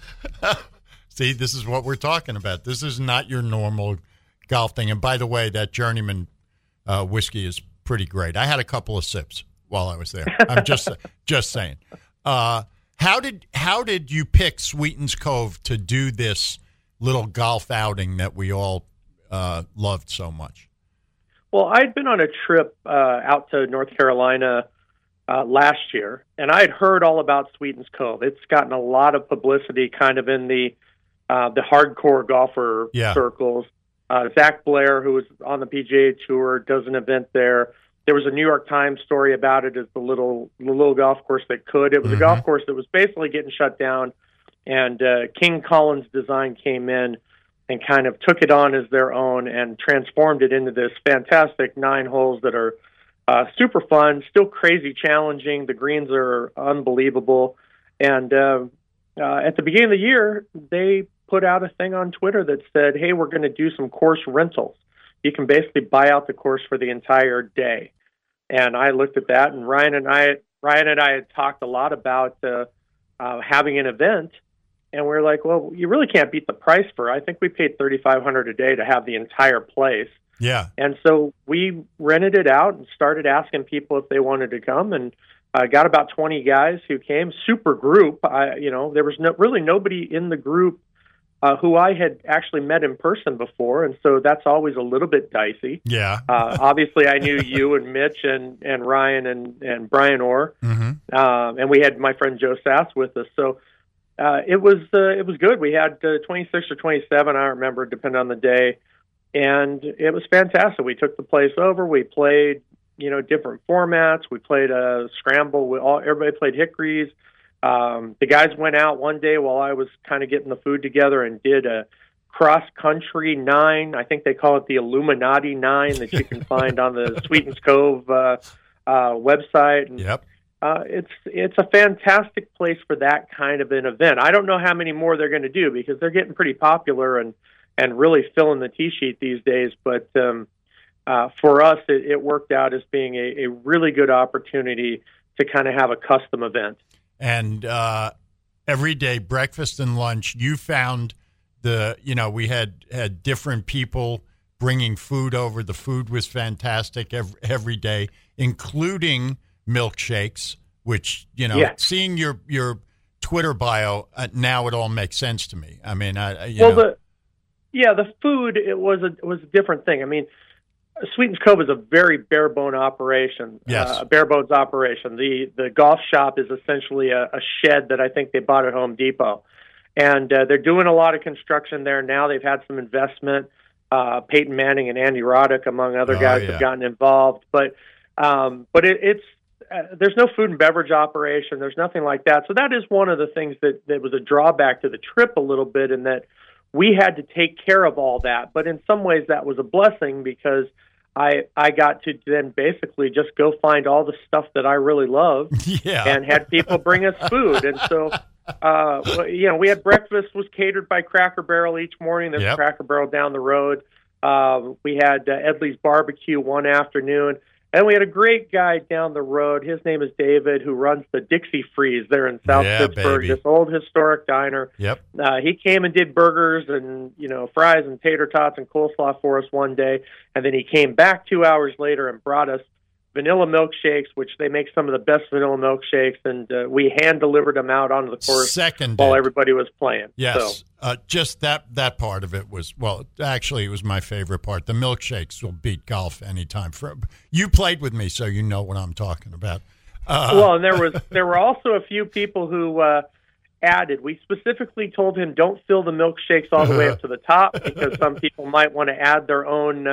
S3: See, this is what we're talking about. This is not your normal golf thing. And by the way, that Journeyman uh, whiskey is pretty great. I had a couple of sips while I was there. I'm just just saying. Uh, how did how did you pick Sweetens Cove to do this little golf outing that we all uh, loved so much?
S6: Well, I'd been on a trip uh, out to North Carolina uh, last year, and I'd heard all about Sweetens Cove. It's gotten a lot of publicity kind of in the uh, the hardcore golfer
S3: Yeah.
S6: circles. Uh, Zach Blair, who was on the P G A Tour, does an event there. There was a New York Times story about it as the little the little golf course that could. It was
S3: Mhm.
S6: a golf course that was basically getting shut down, and uh, King Collins Design came in and kind of took it on as their own and transformed it into this fantastic nine holes that are uh, super fun, still crazy challenging. The greens are unbelievable. And uh, uh, at the beginning of the year, they put out a thing on Twitter that said, hey, we're going to do some course rentals. You can basically buy out the course for the entire day. And I looked at that, and Ryan and I, Ryan and I had talked a lot about uh, uh, having an event. And we we're like, well, you really can't beat the price for it. I think we paid thirty-five hundred dollars a day to have the entire place.
S3: Yeah.
S6: And so we rented it out and started asking people if they wanted to come, and uh, got about twenty guys who came. Super group. I, you know, there was no, really nobody in the group uh, who I had actually met in person before, and so that's always a little bit dicey.
S3: Yeah.
S6: Uh, obviously, I knew you and Mitch and, and Ryan and, and Brian Orr,
S3: Mm-hmm.
S6: um, and we had my friend Joe Sass with us. So uh, it was uh, it was good. We had uh, twenty-six or twenty-seven, I don't remember, depending on the day, and it was fantastic. We took the place over. We played, you know, different formats. We played a scramble. We all everybody played hickories. Um, the guys went out one day while I was kind of getting the food together and did a cross-country nine. I think they call it the Illuminati nine that you can find on the Sweetens Cove uh, uh, website. And,
S3: Yep.
S6: uh, it's it's a fantastic place for that kind of an event. I don't know how many more they're going to do because they're getting pretty popular and, and really filling the tee sheet these days. But um, uh, for us, it, it worked out as being a, a really good opportunity to kind of have a custom event.
S3: And uh, every day, breakfast and lunch, you found the, you know, we had, had different people bringing food over. The food was fantastic every, every day, including milkshakes, which, you know,
S6: Yeah.
S3: seeing your, your Twitter bio, uh, now it all makes sense to me. I mean, I, I- you
S6: well,
S3: know.
S6: the yeah, the food it was a it was a different thing. I mean, Sweetens Cove is a very bare bone operation.
S3: Yes.
S6: uh, a bare bones operation. The the golf shop is essentially a, a shed that I think they bought at Home Depot, and uh, they're doing a lot of construction there now. They've had some investment. Uh, Peyton Manning and Andy Roddick, among other
S3: Oh,
S6: guys,
S3: yeah.
S6: have gotten involved. But um, but it, it's uh, there's no food and beverage operation. There's nothing like that. So that is one of the things that, that was a drawback to the trip a little bit, in that we had to take care of all that. But in some ways, that was a blessing because I I got to then basically just go find all the stuff that I really love
S3: yeah.
S6: and had people bring us food. And so, uh, well, you know, we had breakfast was catered by Cracker Barrel each morning. There's
S3: Yep.
S6: a Cracker Barrel down the road. Uh, we had uh, Edley's Barbecue one afternoon. And we had a great guy down the road. His name is David, who runs the Dixie Freeze there in South
S3: Yeah,
S6: Pittsburgh,
S3: baby.
S6: this old historic diner.
S3: Yep.
S6: Uh, he came and did burgers and, you know, fries and tater tots and coleslaw for us one day. And then he came back two hours later and brought us vanilla milkshakes, which they make some of the best vanilla milkshakes. And uh, we hand delivered them out onto the course
S3: Seconded.
S6: while everybody was playing.
S3: Yes,
S6: So,
S3: uh, just that that part of it was, well, actually, it was my favorite part. The milkshakes will beat golf anytime. For you played with me, so you know what I'm talking about. Uh,
S6: well, and there was there were also a few people who uh, added. We specifically told him don't fill the milkshakes all the way up to the top because some people might want to add their own uh,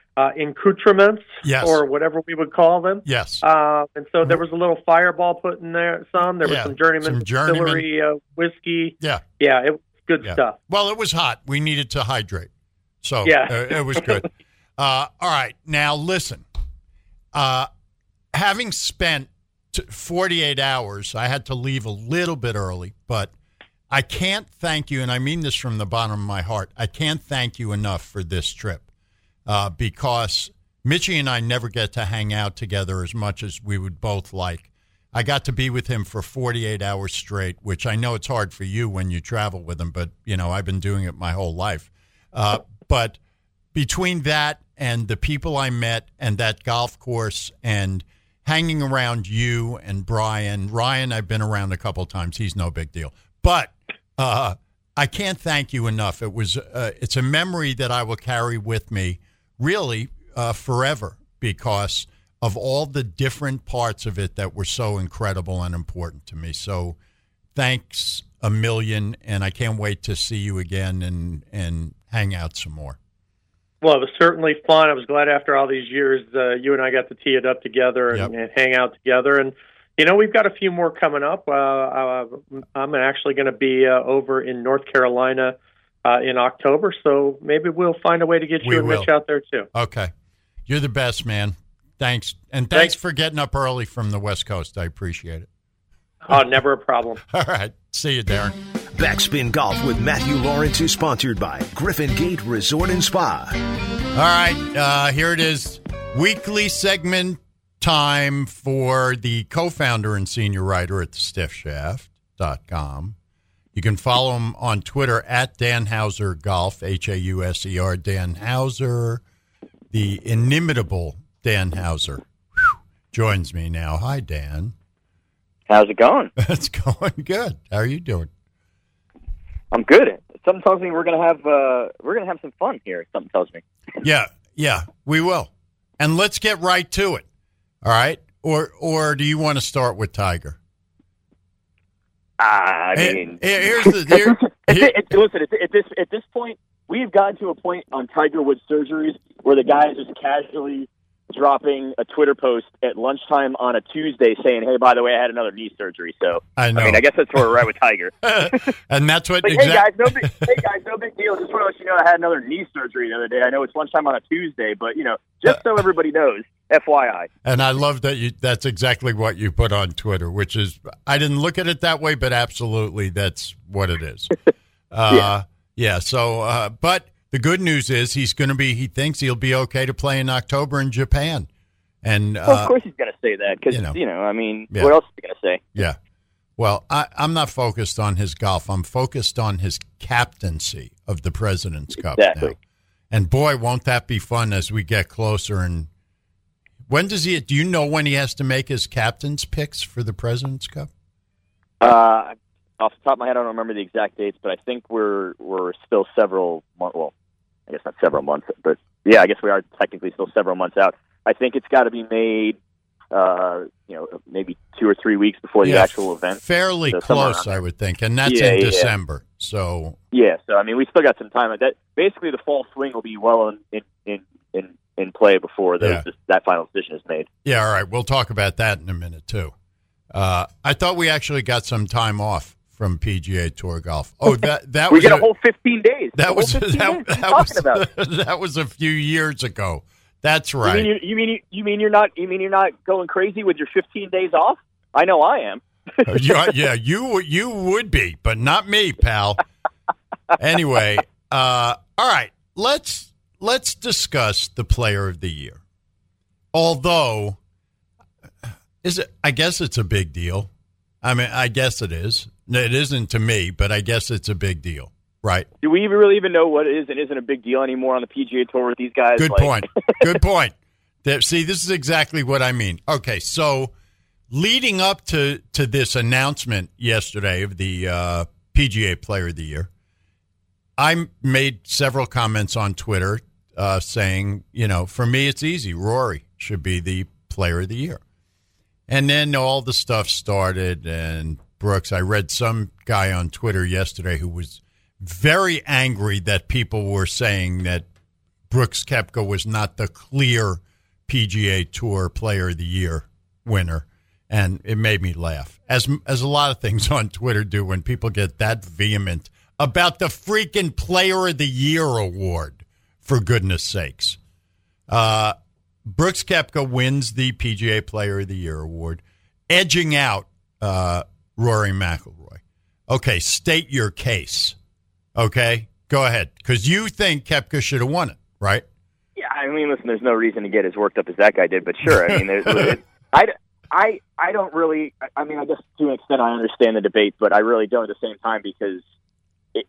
S6: uh, accoutrements,
S3: Yes.
S6: or whatever we would call them.
S3: Yes.
S6: Uh, and so there was a little Fireball put in there. Some there was
S3: Yeah,
S6: some Journeyman
S3: some Journeyman.
S6: Distillery uh, whiskey.
S3: Yeah.
S6: Yeah, it was good
S3: Yeah.
S6: stuff.
S3: Well, it was hot. We needed to hydrate. So
S6: Yeah.
S3: uh, it was good. uh, all right. Now, listen. Uh, having spent t- forty-eight hours, I had to leave a little bit early, but I can't thank you, and I mean this from the bottom of my heart. I can't thank you enough for this trip uh, because Mitchie and I never get to hang out together as much as we would both like. I got to be with him for forty-eight hours straight, which I know it's hard for you when you travel with him, but, you know, I've been doing it my whole life. Uh, but between that and the people I met and that golf course and hanging around you and Brian, Ryan, I've been around a couple of times. He's no big deal. But uh, I can't thank you enough. It was uh, it's a memory that I will carry with me really uh, forever because of all the different parts of it that were so incredible and important to me. So thanks a million, and I can't wait to see you again and, and hang out some more.
S6: Well, it was certainly fun. I was glad after all these years, uh, you and I got to tee it up together and,
S3: Yep.
S6: and hang out together. And, you know, we've got a few more coming up. Uh, uh, I'm actually going to be uh, over in North Carolina uh, in October, so maybe we'll find a way to get you
S3: We
S6: and
S3: will.
S6: Mitch out there, too.
S3: Okay. You're the best, man. Thanks. And thanks,
S6: Thanks.
S3: for getting up early from the West Coast. I appreciate it.
S6: Oh, never a problem.
S3: All right. See you, Darren.
S1: Backspin Golf with Matthew Lawrence is sponsored by Griffin Gate Resort and Spa.
S3: All right. Uh, here it is. Weekly segment time for the co-founder and senior writer at the stiff shaft dot com. You can follow him on Twitter at Dan Hauser Golf, H A U S E R, Dan Hauser. The inimitable Dan Hauser whew, joins me now. Hi, Dan.
S7: How's it going?
S3: It's going good. How are you doing?
S7: I'm good. Something tells me we're gonna have uh, we're gonna have some fun here. Something tells me.
S3: Yeah, yeah, we will. And let's get right to it. All right? Or or do you want to start with Tiger?
S7: I
S3: Hey,
S7: mean,
S3: hey, here's the here,
S7: it's,
S3: here-
S7: it's, listen. It's, at this at this point, we've gotten to a point on Tiger Woods surgeries where the guy is just casually dropping a Twitter post at lunchtime on a Tuesday saying, "Hey, by the way, I had another knee surgery." So
S3: I know.
S7: I mean, I guess that's where we're at with Tiger.
S3: and that's what
S7: Like,
S3: exactly.
S7: hey guys, no big, hey guys, no big deal. Just want to let you know I had another knee surgery the other day. I know it's lunchtime on a Tuesday, but you know, just so everybody knows, F Y I.
S3: And I love that you. That's exactly what you put on Twitter, which is I didn't look at it that way, but absolutely, that's what it is. Uh, yeah. yeah. So, uh, but the good news is he's going to be. He thinks he'll be okay to play in October in Japan. And uh,
S7: Well, of course he's going to say that because,
S3: you
S7: you,
S3: know.
S7: know, I mean,
S3: Yeah.
S7: what else is he going to say?
S3: yeah. Well, I, I'm not focused on his golf. I'm focused on his captaincy of the President's Cup
S7: Exactly.
S3: now. And boy, won't that be fun as we get closer. And when does he? Do you know when he has to make his captain's picks for the President's Cup?
S7: Uh, off the top of my head, I don't remember the exact dates, but I think we're we're still several months. Well, I guess not several months, but yeah, I guess we are technically still several months out. I think it's got to be made, uh, you know, maybe two or three weeks before the
S3: Yeah,
S7: actual event.
S3: Fairly
S7: So somewhere
S3: close,
S7: around
S3: I
S7: there.
S3: would think, and that's
S7: Yeah,
S3: in
S7: yeah.
S3: December. So
S7: Yeah, so I mean, we still got some time. That basically the fall swing will be well in in in, in play before those,
S3: Yeah.
S7: this, that final decision is made.
S3: yeah, all right, we'll talk about that in a minute too. Uh, I thought we actually got some time off from P G A Tour golf. Oh, that that
S7: We
S3: was
S7: get a,
S3: a-
S7: whole fifteen days.
S3: that
S7: A whole
S3: was
S7: fifteen
S3: that,
S7: days. What are you
S3: that
S7: talking
S3: was
S7: about?
S3: that was a few years ago. That's
S7: You
S3: right.
S7: mean you, you mean you, you mean you're not you mean you're not going crazy with your fifteen days off? I know I am.
S3: yeah, yeah, you you would be, but not me, pal. Anyway, uh, all right, let's let's discuss the Player of the Year. Although, is it? I guess it's a big deal. I mean, I guess it is. It isn't to me, but I guess it's a big deal, right?
S7: Do we even really even know what is and isn't a big deal anymore on the P G A Tour with these guys?
S3: Good
S7: Like-
S3: point. Good point. There, see, this is exactly what I mean. Okay, so leading up to, to this announcement yesterday of the uh, P G A Player of the Year, I made several comments on Twitter uh, saying, you know, for me it's easy. Rory should be the Player of the Year. And then all the stuff started, and Brooks, I read some guy on Twitter yesterday who was very angry that people were saying that Brooks Koepka was not the clear P G A Tour Player of the Year winner, and it made me laugh, as as a lot of things on Twitter do when people get that vehement about the freaking Player of the Year award, for goodness sakes. Uh, Brooks Koepka wins the P G A Player of the Year award, edging out uh, Rory McIlroy. Okay, state your case. Okay, go ahead, because you think Koepka should have won it, right?
S7: Yeah, I mean, listen, there's no reason to get as worked up as that guy did, but sure. I mean, there's, I, I, I don't really, I mean, I guess to an extent I understand the debate, but I really don't at the same time because it,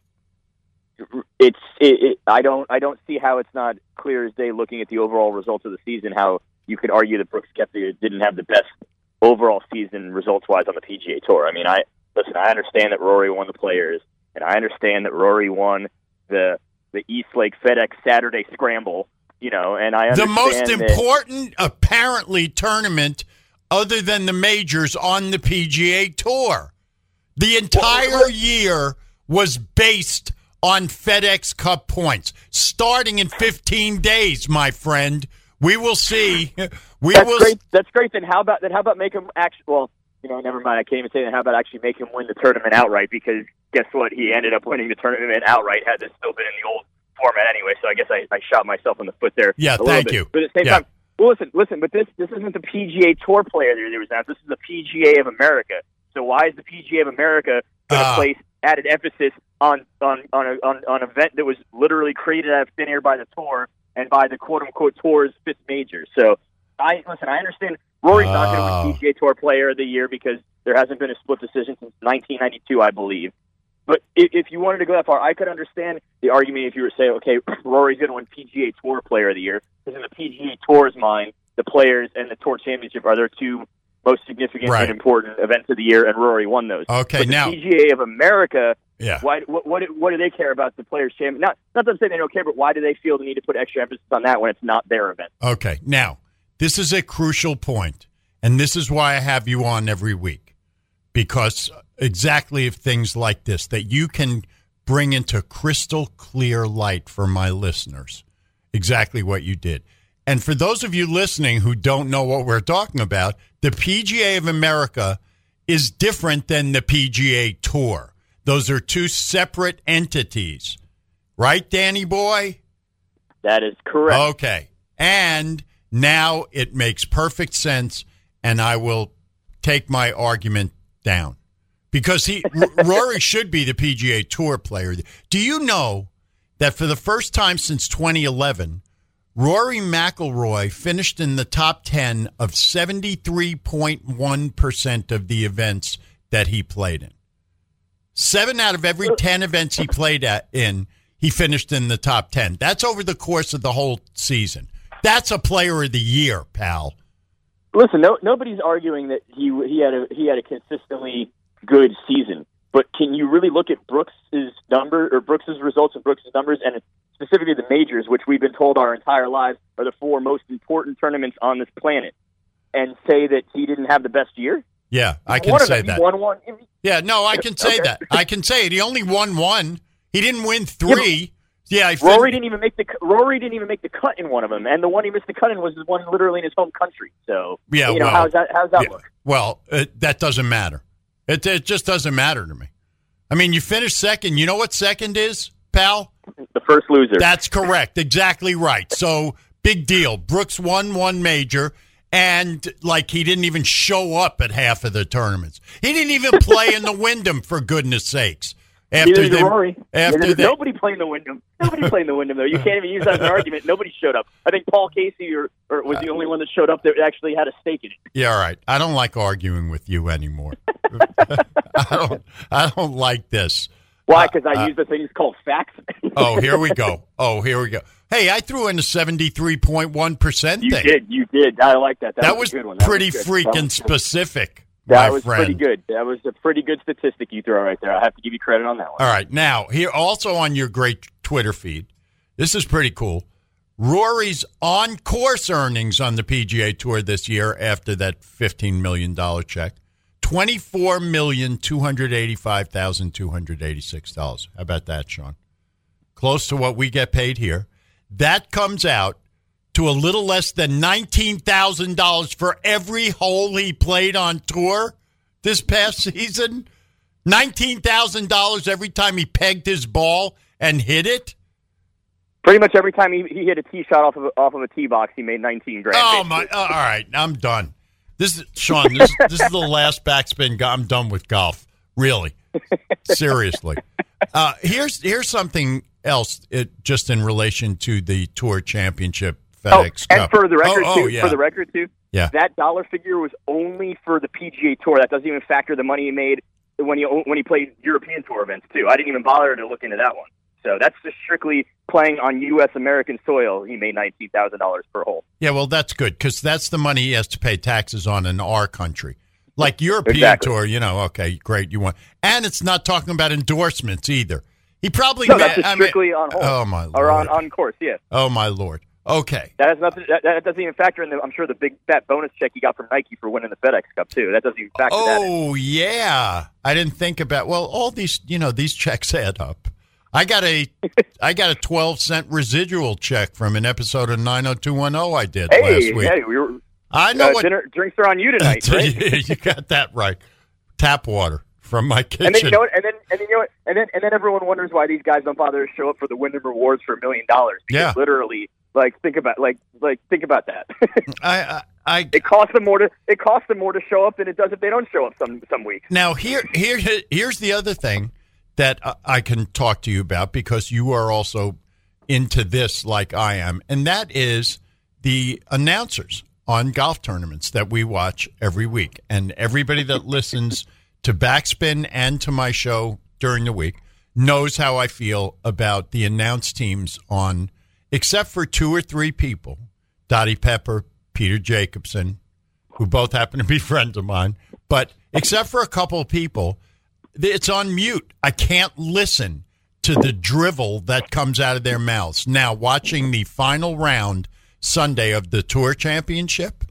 S7: it's, it, it, I don't, I don't see how it's not clear as day looking at the overall results of the season, how you could argue that Brooks Koepka didn't have the best overall season results-wise on the P G A Tour. I mean, I, listen, I understand that Rory won the Players, and I understand that Rory won the, the Eastlake FedEx Saturday Scramble. You know, and I
S3: the
S7: understand
S3: most
S7: that,
S3: important, apparently, tournament other than the majors on the P G A Tour. The entire year was based on FedEx Cup points, starting in fifteen days, my friend. We will see. We
S7: that's
S3: will.
S7: Great. That's great. Then how about then? How about make him actually? Well, you know, never mind. I can't even say that. How about actually make him win the tournament outright? Because guess what? He ended up winning the tournament outright. Had this still been in the old format anyway, so I guess I, I shot myself in the foot there.
S3: Yeah,
S7: a
S3: thank
S7: bit.
S3: you.
S7: But at the same
S3: yeah.
S7: time, well, listen, listen. But this this isn't the P G A Tour Player there was now. This is the P G A of America. So why is the P G A of America going to
S3: uh, place
S7: added emphasis on on on a, on on an event that was literally created out of thin air by the tour and by the quote unquote tour's fifth major? So I listen. I understand Rory's
S3: oh.
S7: not going to win P G A Tour Player of the Year because there hasn't been a split decision since nineteen ninety-two, I believe. But if you wanted to go that far, I could understand the argument if you were to say, okay, Rory's going to win P G A Tour Player of the Year, because in the P G A Tour's mind, the Players and the Tour Championship are their two most significant
S3: right.
S7: and important events of the year, and Rory won those.
S3: Okay,
S7: but the
S3: now
S7: P G A of America,
S3: yeah.
S7: why, what, what, what do they care about the Players Championship? Not, not that I'm saying they don't care, but why do they feel the need to put extra emphasis on that when it's not their event?
S3: Okay, now, this is a crucial point, and this is why I have you on every week, because exactly of things like this that you can bring into crystal clear light for my listeners exactly what you did. And for those of you listening who don't know what we're talking about, the P G A of America is different than the P G A Tour. Those are two separate entities. Right, Danny boy?
S7: That is correct.
S3: Okay. And now it makes perfect sense, and I will take my argument down. Because he Rory should be the P G A Tour Player. Do you know that for the first time since twenty eleven, Rory McIlroy finished in the top ten of seventy-three point one percent of the events that he played in? Seven out of every ten events he played at, in, he finished in the top ten. That's over the course of the whole season. That's a Player of the Year, pal.
S7: Listen, no, nobody's arguing that he he had a he had a consistently good season, but can you really look at Brooks's number or Brooks's results and Brooks's numbers, and specifically the majors, which we've been told our entire lives are the four most important tournaments on this planet, and say that he didn't have the best year?
S3: Yeah, I can
S7: one
S3: say
S7: them,
S3: that.
S7: He won one.
S3: Yeah, no, I can say
S7: okay.
S3: that. I can say it. He only won one. He didn't win three. Yeah,
S7: yeah Rory didn't even make the Rory didn't even make the cut in one of them, and the one he missed the cut in was the one literally in his home country. So
S3: yeah,
S7: you know,
S3: well,
S7: how's that? How's that
S3: yeah,
S7: look?
S3: Well, uh, that doesn't matter. It, it just doesn't matter to me. I mean, you finished second. You know what second is, pal?
S7: The first loser.
S3: That's correct. Exactly right. So, big deal. Brooks won one major, and, like, he didn't even show up at half of the tournaments. He didn't even play in the Wyndham, for goodness sakes. After
S7: Neither did
S3: them,
S7: Rory.
S3: After
S7: Neither,
S3: they,
S7: nobody played in the Wyndham. Nobody played in the Wyndham, though. You can't even use that as an argument. Nobody showed up. I think Paul Casey or, or was the only one that showed up that actually had a stake in it.
S3: Yeah, all right. I don't like arguing with you anymore. I don't. I don't like this.
S7: Why? Because I
S3: uh,
S7: use the things called facts.
S3: Oh, here we go. Oh, here we go. Hey, I threw in a seventy-three point one percent
S7: You
S3: thing.
S7: did. You did. I like that. That,
S3: That
S7: was,
S3: was
S7: a good one. That
S3: pretty
S7: was good.
S3: freaking
S7: That was good.
S3: specific,
S7: That
S3: my
S7: was
S3: friend.
S7: pretty good. That was a pretty good statistic you throw right there. I have to give you credit on that one.
S3: All right. Now, here also on your great Twitter feed, this is pretty cool. Rory's on-course earnings on the P G A Tour this year after that fifteen million dollars check, twenty-four million two hundred eighty-five thousand two hundred eighty-six dollars. How about that, Sean? Close to what we get paid here. that comes out to a little less than nineteen thousand dollars for every hole he played on tour this past season. nineteen thousand dollars every time he pegged his ball and hit it.
S7: Pretty much every time he, he hit a tee shot off of a, off of a tee box, he made nineteen grand.
S3: Oh my! Uh, all right, I'm done. This is Sean. This, this is the last backspin. Go- I'm done with golf. Really, seriously. Uh, here's here's something else. It, just in relation to the Tour Championship FedEx
S7: oh,
S3: Cup.
S7: And for the record,
S3: oh,
S7: too,
S3: oh, yeah.
S7: for the record too,
S3: Yeah.
S7: that dollar figure was only for the P G A Tour. That doesn't even factor the money he made when he when he played European Tour events too. I didn't even bother to look into that one. So that's just strictly playing on U S American soil. He made nineteen thousand dollars per hole.
S3: Yeah, well, that's good because that's the money he has to pay taxes on in our country. Like European
S7: Exactly.
S3: Tour, you know, okay, great, you want. And it's not talking about endorsements either. He probably
S7: No,
S3: ma-
S7: that's just
S3: I mean-
S7: strictly on hole.
S3: Oh, my Lord.
S7: Or on, on course, yeah.
S3: Oh, my Lord. Okay.
S7: That has nothing. That, that doesn't even factor in the. I'm sure the big fat bonus check he got from Nike for winning the FedEx Cup too. That doesn't even factor that in.
S3: Oh, yeah. I didn't think about, well, all these, you know, these checks add up. I got a I got a twelve cent residual check from an episode of nine oh two one oh I did
S7: Hey,
S3: last week.
S7: hey, we were.
S3: I know
S7: uh,
S3: what
S7: dinner, drinks are on you tonight, right?
S3: You got that right. Tap water from my kitchen.
S7: And then you know what? And then and then you know what? And then and then everyone wonders why these guys don't bother to show up for the Wyndham Rewards for a million dollars.
S3: Yeah.
S7: Literally, like think about like like think about that.
S3: I, I, I
S7: it costs them more to it costs them more to show up than it does if they don't show up some some weeks.
S3: Now, here, here, here's the other thing that I can talk to you about because you are also into this like I am, and that is the announcers on golf tournaments that we watch every week. And everybody that listens to Backspin and to my show during the week knows how I feel about the announced teams on, except for two or three people, Dottie Pepper, Peter Jacobson, who both happen to be friends of mine, but except for a couple of people, it's on mute. I can't listen to the drivel that comes out of their mouths. Now, watching the final round Sunday of the Tour Championship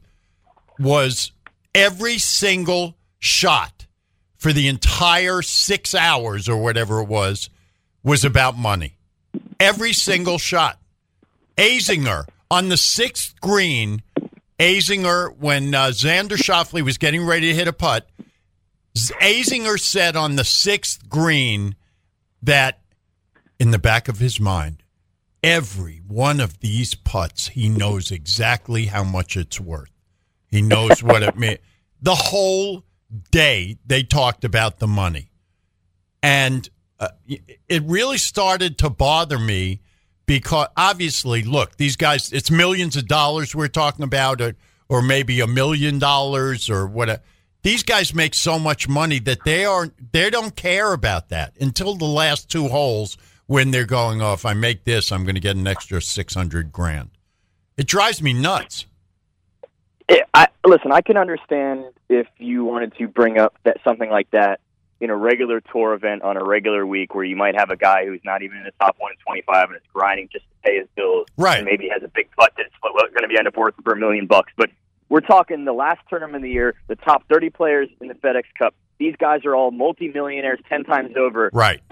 S3: was every single shot for the entire six hours or whatever it was, was about money. Every single shot. Azinger on the sixth green, Azinger, when uh, Xander Schauffele was getting ready to hit a putt, Azinger said on the sixth green that in the back of his mind, every one of these putts, he knows exactly how much it's worth. He knows what it means. The whole day they talked about the money. And uh, it really started to bother me because obviously, look, these guys, it's millions of dollars we're talking about, or, or maybe a million dollars or whatever. These guys make so much money that they are they don't care about that until the last two holes when they're going, oh, if I make this, I'm going to get an extra six hundred grand. It drives me nuts.
S7: It, I, listen, I can understand if you wanted to bring up that something like that in a regular tour event on a regular week where you might have a guy who's not even in the top one twenty-five and is grinding just to pay his bills.
S3: Right.
S7: And maybe has a big putt that's going to be end up worth for a million bucks. But we're talking the last tournament of the year, the top thirty players in the FedEx Cup. These guys are all multimillionaires ten times over.
S3: Right.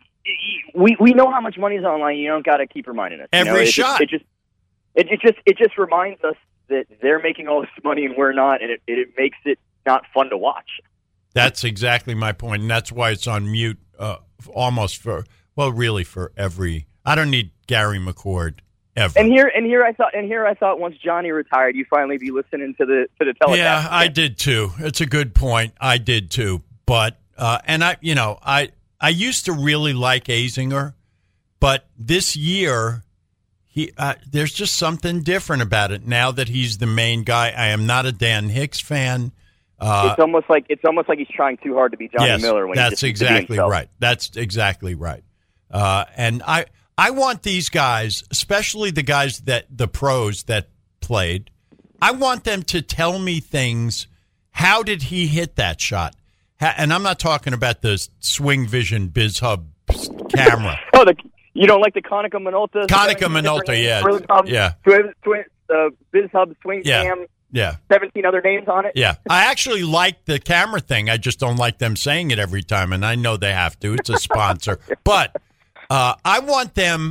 S7: We we know how much money's online. You don't got to keep reminding us.
S3: Every
S7: you know? it
S3: shot.
S7: Just, it just it, it just it just reminds us that they're making all this money and we're not, and it, it, it makes it not fun to watch.
S3: That's exactly my point, and that's why it's on mute uh, almost for, well, really for every, I don't need Gary McCord ever.
S7: And here, and here, I thought, and here, I thought, once Johnny retired, you finally be listening to the to the telecast.
S3: Yeah, I did too. It's a good point. I did too. But uh, and I, you know, I I used to really like Azinger, but this year he uh, there's just something different about it now that he's the main guy. I am not a Dan Hicks fan. Uh,
S7: it's almost like it's almost like he's trying too hard to be Johnny
S3: yes,
S7: Miller. When
S3: that's
S7: he just
S3: exactly right. That's exactly right. Uh, and I. I want these guys, especially the guys that the pros that played, I want them to tell me things. How did he hit that shot? How, and I'm not talking about the Swing Vision BizHub camera.
S7: Oh, the, you don't like the Konica Minolta?
S3: Konica Minolta, yeah.
S7: Um,
S3: yeah.
S7: Twin, twin, uh, BizHub Swing
S3: yeah.
S7: Cam.
S3: Yeah.
S7: seventeen other names on it.
S3: Yeah. I actually like the camera thing. I just don't like them saying it every time, and I know they have to. It's a sponsor. But uh, I want them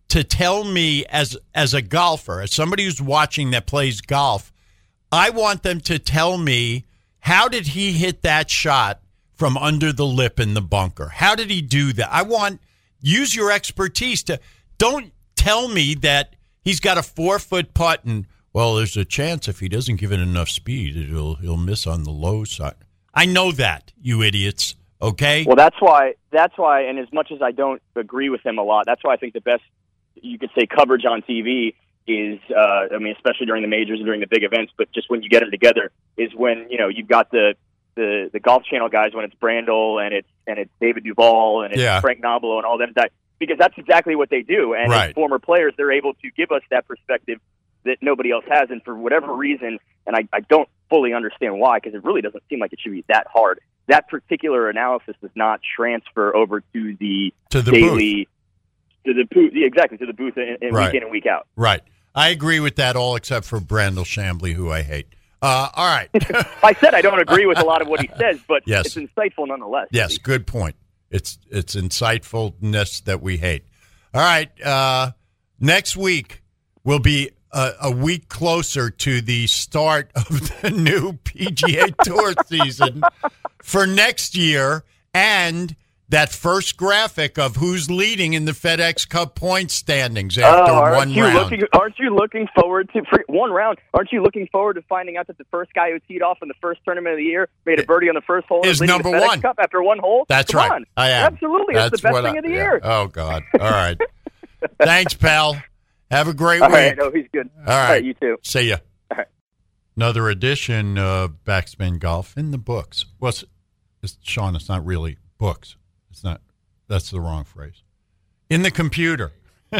S3: to tell me as as a golfer, as somebody who's watching that plays golf, I want them to tell me, how did he hit that shot from under the lip in the bunker? How did he do that? I want, use your expertise to, don't tell me that he's got a four-foot putt and, well, there's a chance if he doesn't give it enough speed, he'll, he'll miss on the low side. I know that, you idiots, okay?
S7: Well, that's why, that's why, and as much as I don't agree with him a lot, that's why I think the best, you could say, coverage on T V is, uh, I mean, especially during the majors and during the big events, but just when you get them together, is when, you know, you've got the, the, the Golf Channel guys, when it's Brandel and it's and it's David Duval and it's
S3: Yeah.
S7: Frank Nobilo and all them guys, because that's exactly what they do. And
S3: Right.
S7: as former players, they're able to give us that perspective that nobody else has. And for whatever reason, and I, I don't fully understand why, because it really doesn't seem like it should be that hard, that particular analysis does not transfer over to the,
S3: To the
S7: daily, to the booth, yeah, exactly, to the booth in, in
S3: Right.
S7: week in and week out.
S3: Right. I agree with that, all except for Brandel Chambly, who I hate. Uh, all right.
S7: I said I don't agree with a lot of what he says, but
S3: Yes.
S7: it's insightful nonetheless.
S3: Yes, good point. It's it's insightfulness that we hate. All right. Uh, next week will be a, a week closer to the start of the new P G A Tour season for next year, and that first graphic of who's leading in the FedEx Cup point standings after
S7: Oh, aren't
S3: one
S7: you
S3: round.
S7: looking? Aren't you looking forward to for one round? Aren't you looking forward to finding out that the first guy who teed off in the first tournament of the year made a birdie on the first hole and
S3: Is
S7: leading
S3: number
S7: the FedEx
S3: one.
S7: Cup after one hole?
S3: That's
S7: Come
S3: right.
S7: on.
S3: I am.
S7: Absolutely,
S3: That's
S7: it's the best
S3: what
S7: thing
S3: I-
S7: of the
S3: yeah.
S7: year.
S3: Oh, God. All right. Thanks, pal. Have a great
S7: All
S3: week.
S7: right, no, he's good.
S3: All right.
S7: you too.
S3: See ya.
S7: All right.
S3: Another edition of Backspin Golf in the books. Well, it's, it's, Sean, it's not really books. It's not. That's the wrong phrase. In the computer.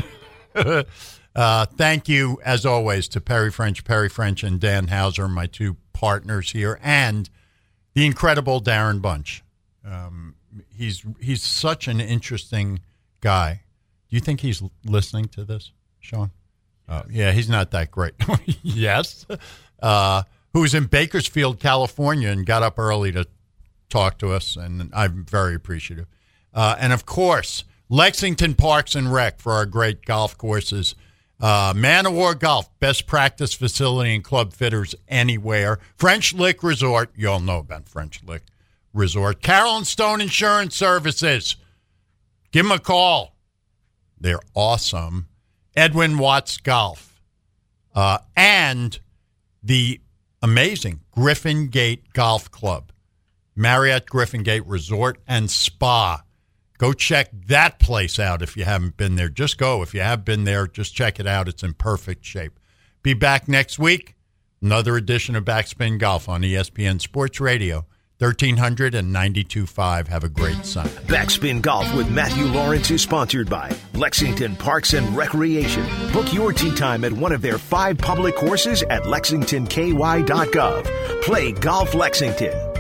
S3: uh, thank you, as always, to Perry French, Perry French, and Dan Hauser, my two partners here, and the incredible Darren Bunch. Um, he's he's such an interesting guy. Do you think he's listening to this, Sean? Oh, yeah, he's not that great. Yes. Uh, who was in Bakersfield, California, and got up early to talk to us, and I'm very appreciative. Uh, and, of course, Lexington Parks and Rec for our great golf courses. Uh, Man o' War Golf, best practice facility and club fitters anywhere. French Lick Resort, you all know about French Lick Resort. Carroll and Stone Insurance Services, give them a call. They're awesome. Edwin Watts Golf. Uh, and the amazing Griffin Gate Golf Club. Marriott Griffin Gate Resort and Spa. Go check that place out if you haven't been there. Just go. If you have been there, just check it out. It's in perfect shape. Be back next week. Another edition of Backspin Golf on E S P N Sports Radio, thirteen hundred and ninety-two point five. Have a great Sunday.
S1: Backspin Golf with Matthew Lawrence is sponsored by Lexington Parks and Recreation. Book your tee time at one of their five public courses at lexington k y dot gov. Play Golf Lexington.